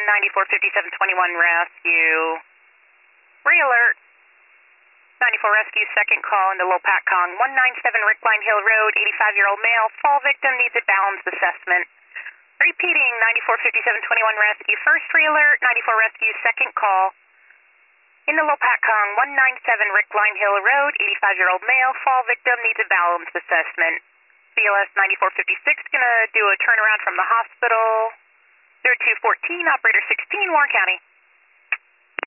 945721 rescue. Re-alert. 94 rescue, second call into Lopatcong, 197 Rickline Hill Road, 85-year-old male, fall victim needs a balance assessment. Repeating, 945721 rescue, first re-alert, 94 rescue, second call. Into Lopatcong, 197 Rickline Hill Road, 85-year-old male, fall victim needs a balance assessment. BLS 9456 gonna do a turnaround from the hospital. 0214, operator 16, Warren County.